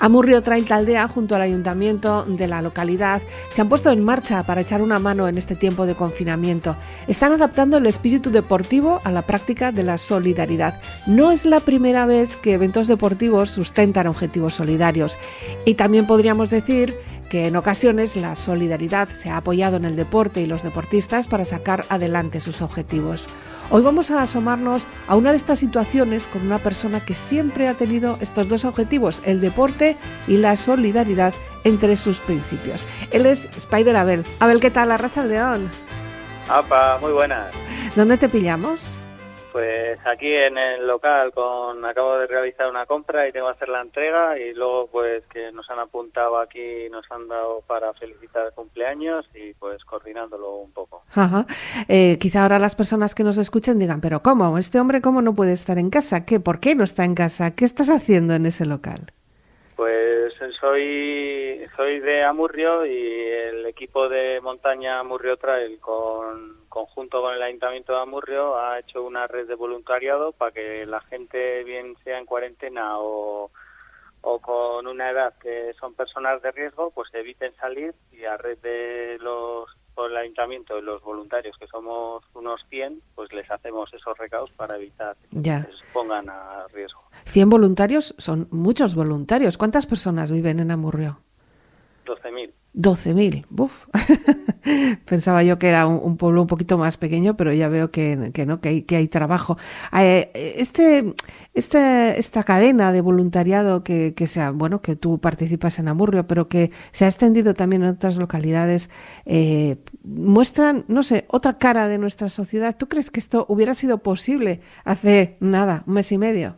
Amurrio Trail Taldea, junto al ayuntamiento de la localidad, se han puesto en marcha para echar una mano en este tiempo de confinamiento. Están adaptando el espíritu deportivo a la práctica de la solidaridad. No es la primera vez que eventos deportivos sustentan objetivos solidarios. Y también podríamos decir que en ocasiones la solidaridad se ha apoyado en el deporte y los deportistas para sacar adelante sus objetivos. Hoy vamos a asomarnos a una de estas situaciones con una persona que siempre ha tenido estos dos objetivos, el deporte y la solidaridad, entre sus principios. Él es Spider Abel. Abel, ¿qué tal? Arratsaldeon. ¡Apa! Muy buenas. ¿Dónde te pillamos? Pues aquí en el local, acabo de realizar una compra y tengo que hacer la entrega, y luego pues que nos han apuntado aquí, nos han dado para felicitar el cumpleaños y pues coordinándolo un poco. Ajá. Quizá ahora las personas que nos escuchen digan, pero ¿cómo? ¿Este hombre cómo no puede estar en casa? ¿Por qué no está en casa? ¿Qué estás haciendo en ese local? Pues soy de Amurrio, y el equipo de montaña Amurrio Trail, conjunto con el Ayuntamiento de Amurrio, ha hecho una red de voluntariado para que la gente, bien sea en cuarentena o con una edad que son personas de riesgo, pues eviten salir, y a red de por el Ayuntamiento y los voluntarios, que somos unos 100, pues les hacemos esos recados para evitar que se pongan a riesgo. 100 voluntarios son muchos voluntarios. ¿Cuántas personas viven en Amurrio? 12.000. 12.000, ¡buf! Pensaba yo que era un pueblo un poquito más pequeño, pero ya veo que no, que hay trabajo. Esta cadena de voluntariado que tú participas en Amurrio, pero que se ha extendido también en otras localidades, muestran, no sé, otra cara de nuestra sociedad. ¿Tú crees que esto hubiera sido posible hace un mes y medio?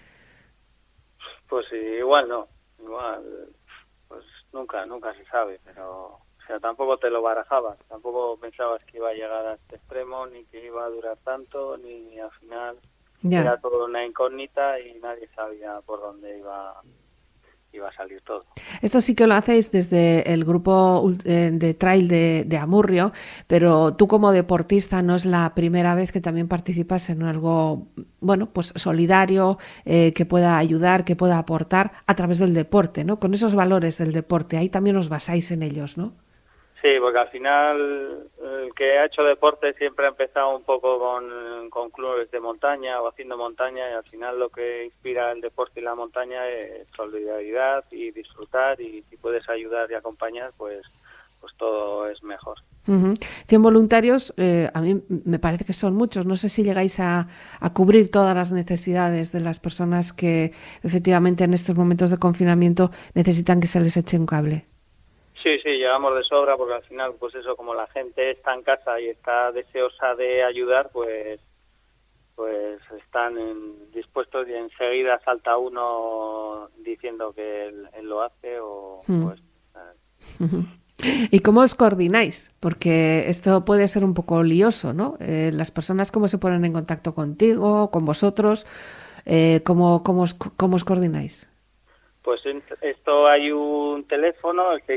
Pues igual no, pues nunca se sabe, pero tampoco te lo barajabas, tampoco pensabas que iba a llegar a este extremo, ni que iba a durar tanto, ni al final era todo una incógnita y nadie sabía por dónde iba a salir todo. Esto sí que lo hacéis desde el grupo de trail de Amurrio, pero tú como deportista no es la primera vez que también participas en algo, pues solidario, que pueda ayudar, que pueda aportar a través del deporte, ¿no? Con esos valores del deporte, ahí también os basáis en ellos, ¿no? Sí, porque al final el que ha hecho deporte siempre ha empezado un poco con clubes de montaña o haciendo montaña, y al final lo que inspira el deporte y la montaña es solidaridad y disfrutar, y si puedes ayudar y acompañar, pues todo es mejor. 100 voluntarios, a mí me parece que son muchos. No sé si llegáis a cubrir todas las necesidades de las personas que efectivamente en estos momentos de confinamiento necesitan que se les eche un cable. Sí, llegamos de sobra, porque al final, pues eso, como la gente está en casa y está deseosa de ayudar, pues están dispuestos, y enseguida salta uno diciendo que él lo hace ¿Y cómo os coordináis? Porque esto puede ser un poco lioso, ¿no? Las personas, ¿cómo se ponen en contacto contigo, con vosotros? ¿Cómo os coordináis? Pues esto hay un teléfono, el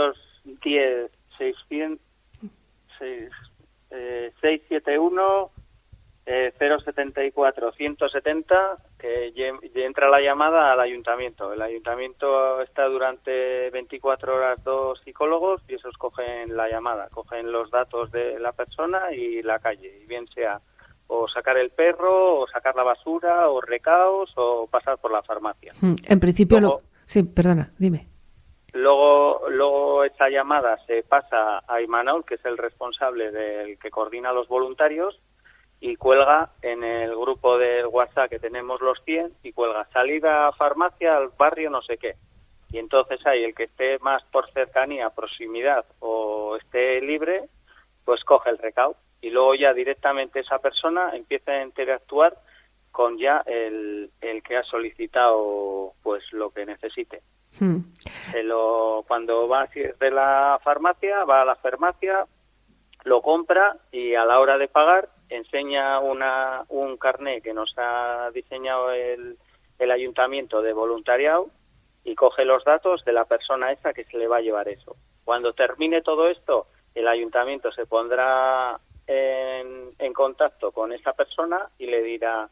671-074-170, que entra la llamada al ayuntamiento. El ayuntamiento está durante 24 horas 2 psicólogos, y esos cogen la llamada, cogen los datos de la persona y la calle, y bien sea o sacar el perro, o sacar la basura, o recaos, o pasar por la farmacia. En principio, sí, perdona, dime. Luego esa llamada se pasa a Imanol, que es el responsable del que coordina los voluntarios, y cuelga en el grupo del WhatsApp que tenemos los 100, y cuelga salida a farmacia al barrio no sé qué. Y entonces ahí el que esté más por cercanía, proximidad, o esté libre, pues coge el recao. Y luego ya directamente esa persona empieza a interactuar con ya el que ha solicitado pues lo que necesite. Cuando va de la farmacia, va a la farmacia, lo compra, y a la hora de pagar enseña un carné que nos ha diseñado el ayuntamiento de voluntariado, y coge los datos de la persona esa que se le va a llevar eso. Cuando termine todo esto, el ayuntamiento se pondrá en contacto con esa persona y le dirá,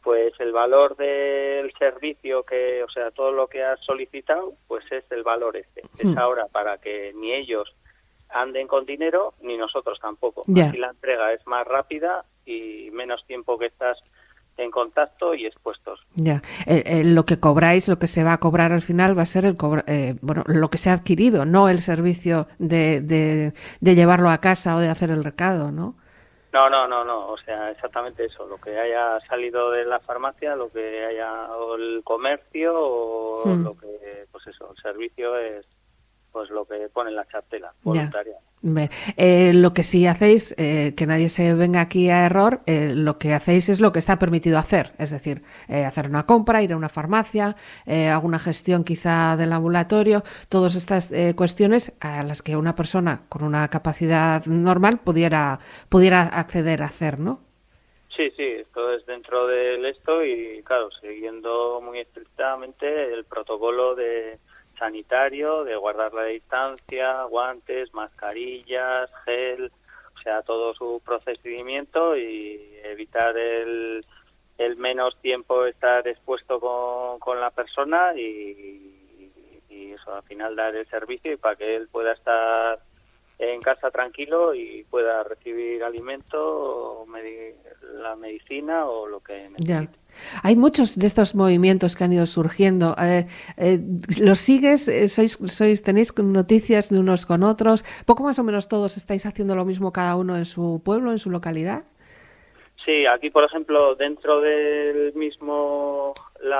pues el valor del servicio que, o sea, todo lo que has solicitado, pues es el valor este. Es ahora para que ni ellos anden con dinero, ni nosotros tampoco. Así la entrega es más rápida y menos tiempo que estás en contacto y expuestos. Ya, lo que cobráis, lo que se va a cobrar al final va a ser bueno, lo que se ha adquirido, no el servicio de llevarlo a casa o de hacer el recado, ¿no? No, o sea, exactamente eso, lo que haya salido de la farmacia, lo que haya, o el comercio, o lo que, pues eso, el servicio es pues lo que pone en la cartela, voluntaria. Lo que sí hacéis, que nadie se venga aquí a error, lo que hacéis es lo que está permitido hacer, es decir, hacer una compra, ir a una farmacia, alguna gestión quizá del ambulatorio, todas estas cuestiones a las que una persona con una capacidad normal pudiera acceder a hacer, ¿no? Sí, esto es dentro del esto y claro, siguiendo muy estrictamente el protocolo de sanitario, de guardar la distancia, guantes, mascarillas, gel, o sea, todo su procedimiento y evitar el menos tiempo estar expuesto con la persona y eso, al final dar el servicio y para que él pueda estar en casa tranquilo y pueda recibir alimento, la medicina o lo que necesite. Ya. Hay muchos de estos movimientos que han ido surgiendo. ¿Los sigues? ¿Tenéis noticias de unos con otros? ¿Poco más o menos todos estáis haciendo lo mismo cada uno en su pueblo, en su localidad? Sí, aquí por ejemplo dentro del mismo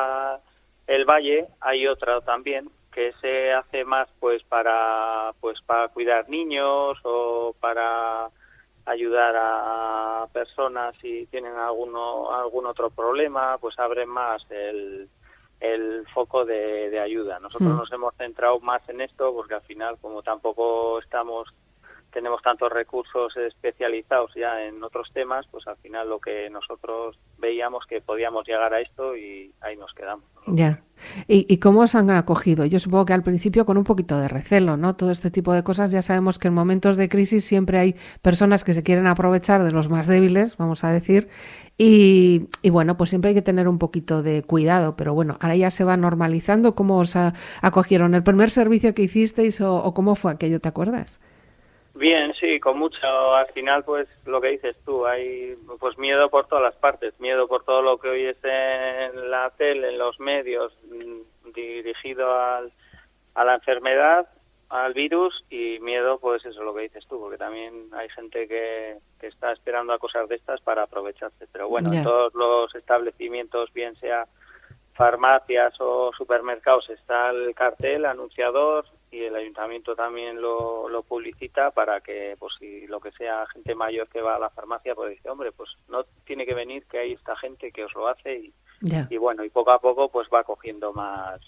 el valle hay otra también que se hace más pues para cuidar niños o para ayudar a personas si tienen algún otro problema, pues abren más el foco de ayuda. Nosotros nos hemos centrado más en esto porque al final, como tampoco tenemos tantos recursos especializados ya en otros temas, pues al final lo que nosotros veíamos que podíamos llegar a esto y ahí nos quedamos. Ya. ¿Y cómo os han acogido? Yo supongo que al principio con un poquito de recelo, ¿no? Todo este tipo de cosas, ya sabemos que en momentos de crisis siempre hay personas que se quieren aprovechar de los más débiles, vamos a decir, y bueno, pues siempre hay que tener un poquito de cuidado, pero bueno, ahora ya se va normalizando. ¿Cómo os acogieron? ¿El primer servicio que hicisteis o cómo fue aquello, te acuerdas? Bien, sí, con mucho. Al final, pues lo que dices tú, hay pues miedo por todas las partes, miedo por todo lo que oyes en la tele, en los medios, dirigido a la enfermedad, al virus, y miedo, pues eso, lo que dices tú, porque también hay gente que está esperando a cosas de estas para aprovecharse. Pero bueno, en todos los establecimientos, bien sea farmacias o supermercados, está el cartel anunciador y el ayuntamiento también lo publicita para que, pues si lo que sea gente mayor que va a la farmacia, pues dice, hombre, pues no tiene que venir, que hay esta gente que os lo hace y bueno, y poco a poco pues va cogiendo más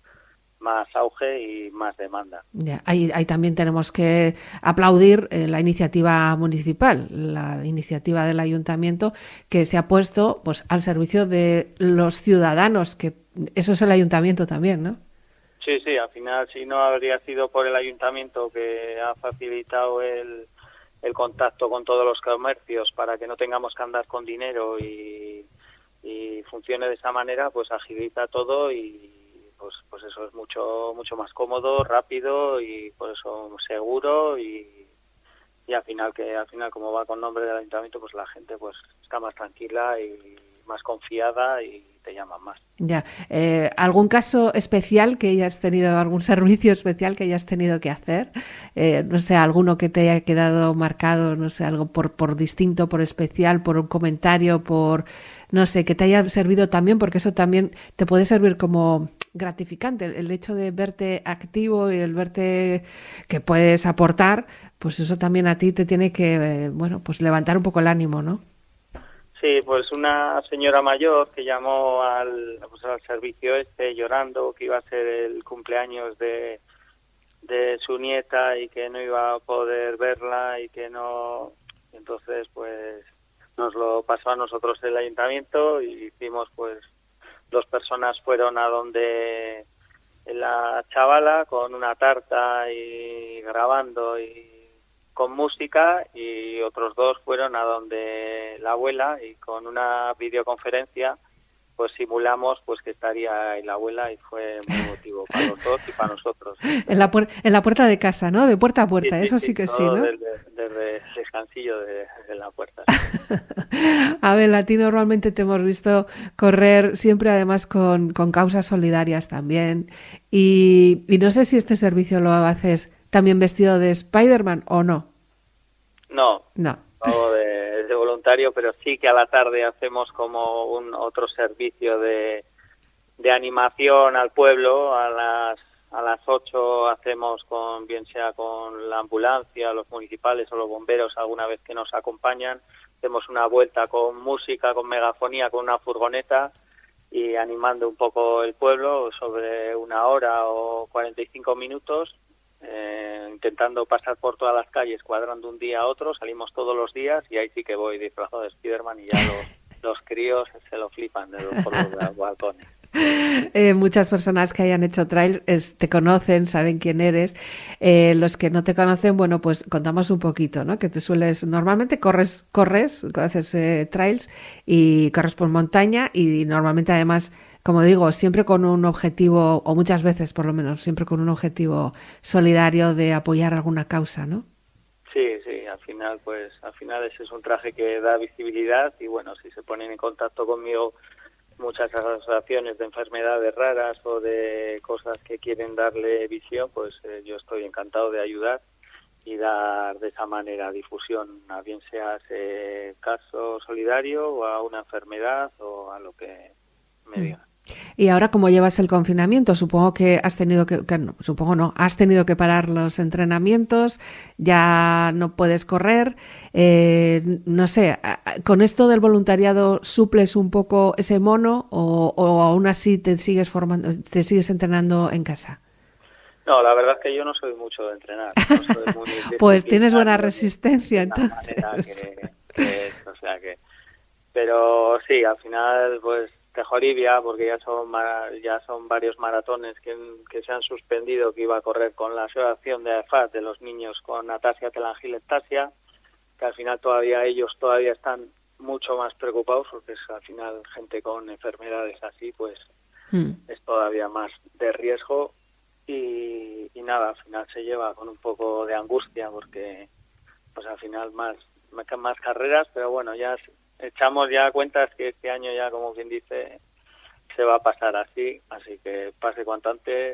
auge y más demanda. Ya, ahí también tenemos que aplaudir la iniciativa municipal, la iniciativa del ayuntamiento que se ha puesto pues al servicio de los ciudadanos, que eso es el ayuntamiento también, ¿no? Sí, al final si no habría sido por el ayuntamiento que ha facilitado el contacto con todos los comercios para que no tengamos que andar con dinero y funcione de esa manera, pues agiliza todo y pues eso es mucho más cómodo, rápido y por eso seguro y al final como va con nombre del ayuntamiento, pues la gente pues está más tranquila y más confiada y te llaman más. Ya. ¿Algún caso especial que hayas tenido, algún servicio especial que hayas tenido que hacer? No sé, alguno que te haya quedado marcado, no sé, algo por distinto, por especial, por un comentario, no sé, que te haya servido también, porque eso también te puede servir como gratificante, el hecho de verte activo y el verte que puedes aportar, pues eso también a ti te tiene que, pues levantar un poco el ánimo, ¿no? Sí, pues una señora mayor que llamó al servicio llorando que iba a ser el cumpleaños de su nieta y que no iba a poder verla y que no. Entonces, pues nos lo pasó a nosotros el ayuntamiento y hicimos, pues 2 personas fueron a donde la chavala con una tarta y grabando y con música y otros 2 fueron a donde la abuela y con una videoconferencia pues simulamos pues que estaría ahí la abuela y fue muy emotivo para los dos y para nosotros. En la puerta de casa, ¿no? De puerta a puerta, Sí, eso sí que sí, ¿no? Desde el descansillo de la puerta. Abel, a ti normalmente te hemos visto correr siempre además con causas solidarias también. Y no sé si este servicio lo haces también vestido de Spider-Man o no. No. No. Todo de voluntario, pero sí que a la tarde hacemos como otro servicio de animación al pueblo. A las 8 hacemos bien sea con la ambulancia, los municipales o los bomberos, alguna vez que nos acompañan, hacemos una vuelta con música, con megafonía, con una furgoneta y animando un poco el pueblo sobre 1 hora o 45 minutos. Intentando pasar por todas las calles, cuadrando un día a otro, salimos todos los días y ahí sí que voy disfrazado de Spiderman y ya los críos se lo flipan por los balcones. Muchas personas que hayan hecho trails te conocen, saben quién eres. Los que no te conocen, bueno, pues contamos un poquito, ¿no? Que normalmente corres, haces trails y corres por montaña y normalmente además, como digo, siempre con un objetivo, o muchas veces por lo menos, siempre con un objetivo solidario de apoyar alguna causa, ¿no? Sí, al final ese es un traje que da visibilidad y bueno, si se ponen en contacto conmigo muchas asociaciones de enfermedades raras o de cosas que quieren darle visión, pues yo estoy encantado de ayudar y dar de esa manera difusión a bien sea ese caso solidario o a una enfermedad o a lo que me digan. Y ahora, ¿cómo llevas el confinamiento? Supongo que has tenido has tenido que parar los entrenamientos, ya no puedes correr. No sé, ¿con esto del voluntariado suples un poco ese mono o aún así te sigues entrenando en casa? No, la verdad es que yo no soy mucho de entrenar. No soy muy pues tienes buena resistencia, entonces. Pero sí, al final, pues te joribia porque ya son varios maratones que se han suspendido, que iba a correr con la asociación de AEFAS de los niños con ataxia telangiectasia, que al final ellos todavía están mucho más preocupados porque es al final gente con enfermedades así, pues es todavía más de riesgo y nada, al final se lleva con un poco de angustia porque pues al final más carreras, pero bueno, ya echamos ya cuentas que este año ya, como quien dice, se va a pasar así que pase cuanto antes,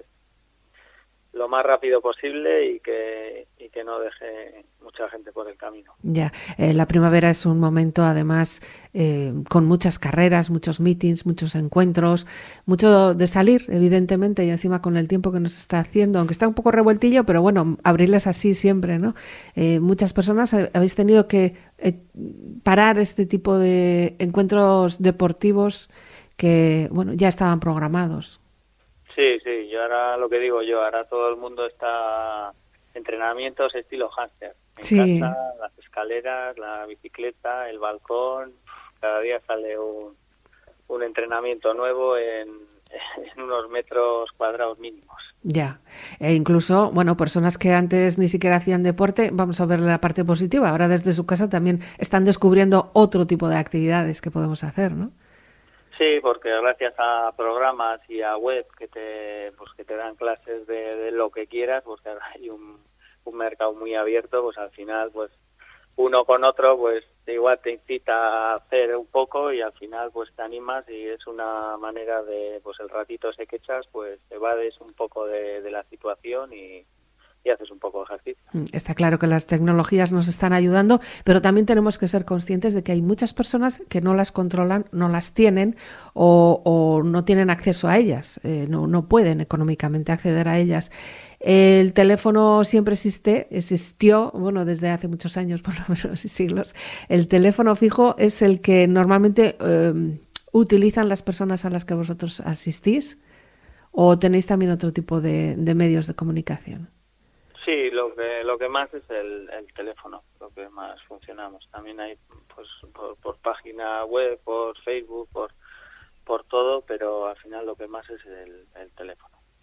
lo más rápido posible y que no deje mucha gente por el camino. Ya, la primavera es un momento además con muchas carreras, muchos meetings, muchos encuentros, mucho de salir, evidentemente, y encima con el tiempo que nos está haciendo, aunque está un poco revueltillo, pero bueno, abril es así siempre, ¿no? Muchas personas habéis tenido que parar este tipo de encuentros deportivos que, bueno, ya estaban programados. Sí, yo ahora lo que digo ahora todo el mundo está entrenamientos estilo hámster. En casa, las escaleras, la bicicleta, el balcón, cada día sale un entrenamiento nuevo en unos metros cuadrados mínimos. Ya, e incluso, bueno, personas que antes ni siquiera hacían deporte, vamos a ver la parte positiva, ahora desde su casa también están descubriendo otro tipo de actividades que podemos hacer, ¿no? Sí, porque gracias a programas y a web que te dan clases de lo que quieras, porque ahora hay un mercado muy abierto, pues al final, pues uno con otro, pues igual te incita a hacer un poco y al final pues te animas y es una manera de, pues el ratito ese que echas, pues te evades un poco de la situación y haces un poco de ejercicio. Está claro que las tecnologías nos están ayudando, pero también tenemos que ser conscientes de que hay muchas personas que no las controlan, no las tienen o no tienen acceso a ellas, no pueden económicamente acceder a ellas. El teléfono siempre existió, bueno, desde hace muchos años, por lo menos siglos. El teléfono fijo es el que normalmente utilizan las personas a las que vosotros asistís, ¿o tenéis también otro tipo de medios de comunicación? Sí, lo que más es el teléfono, lo que más funcionamos. También hay pues por página web, por Facebook, por todo, pero al final lo que más es el teléfono.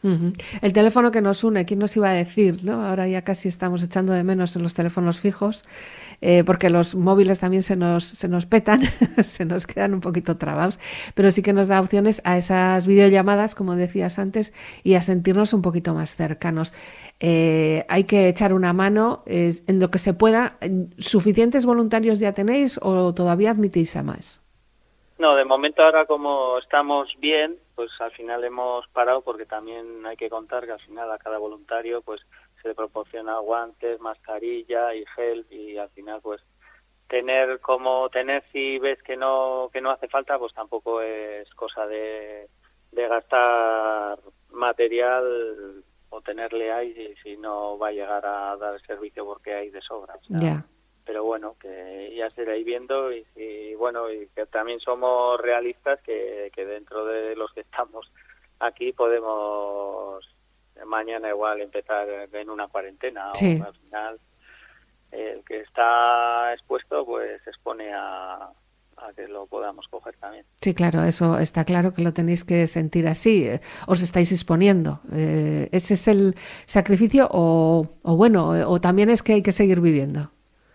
Uh-huh. El teléfono que nos une, ¿quién nos iba a decir, ¿no? Ahora ya casi estamos echando de menos en los teléfonos fijos, porque los móviles también se nos petan, se nos quedan un poquito trabados, pero sí que nos da opciones a esas videollamadas, como decías antes, y a sentirnos un poquito más cercanos. Hay que echar una mano en lo que se pueda. ¿Suficientes voluntarios ya tenéis o todavía admitís a más? No, de momento ahora como estamos bien, pues al final hemos parado porque también hay que contar que al final a cada voluntario pues se le proporciona guantes, mascarilla y gel, y al final pues tener si ves que no hace falta, pues tampoco es cosa de gastar material o tenerle ahí si no va a llegar a dar servicio porque hay de sobra. O sea, yeah. Pero bueno, que ya se irá viendo y que también somos realistas que dentro de los que estamos aquí podemos mañana igual empezar en una cuarentena. Sí. O al final el que está expuesto pues se expone a que lo podamos coger también. Sí, claro, eso está claro que lo tenéis que sentir así. Os estáis exponiendo. ¿Ese es el sacrificio o también es que hay que seguir viviendo?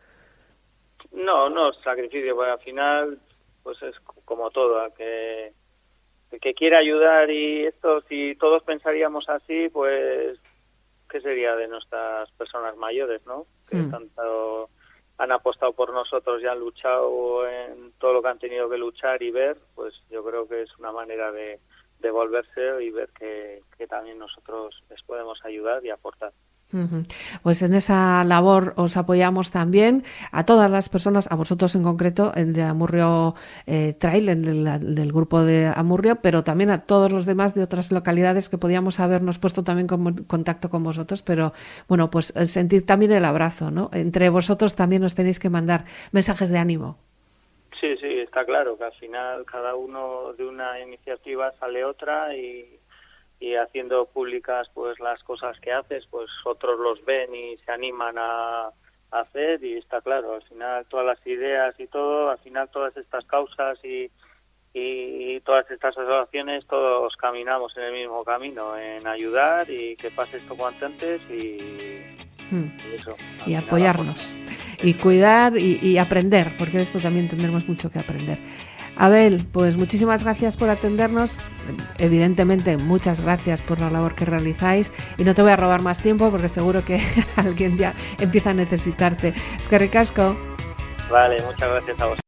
No, sacrificio, porque al final pues es como todo, que quiere ayudar, y esto, si todos pensaríamos así, pues ¿qué sería de nuestras personas mayores, no? Que tanto han apostado por nosotros y han luchado en todo lo que han tenido que luchar y ver, pues yo creo que es una manera de volverse y ver que también nosotros les podemos ayudar y aportar. Uh-huh. Pues en esa labor os apoyamos también a todas las personas, a vosotros en concreto, el de Amurrio Trail, del grupo de Amurrio, pero también a todos los demás de otras localidades que podíamos habernos puesto también en contacto con vosotros, pero bueno, pues sentir también el abrazo, ¿no? Entre vosotros también os tenéis que mandar mensajes de ánimo. Sí, está claro que al final cada uno de una iniciativa sale otra, y haciendo públicas pues las cosas que haces, pues otros los ven y se animan a hacer, y está claro, al final todas las ideas y todo, al final todas estas causas y todas estas asociaciones, todos caminamos en el mismo camino, en ayudar y que pase esto cuanto antes y eso. Y apoyarnos, y cuidar y aprender, porque de esto también tendremos mucho que aprender. Abel, pues muchísimas gracias por atendernos. Evidentemente, muchas gracias por la labor que realizáis. Y no te voy a robar más tiempo porque seguro que alguien ya empieza a necesitarte. Eskerrik asko. Vale, muchas gracias a vosotros.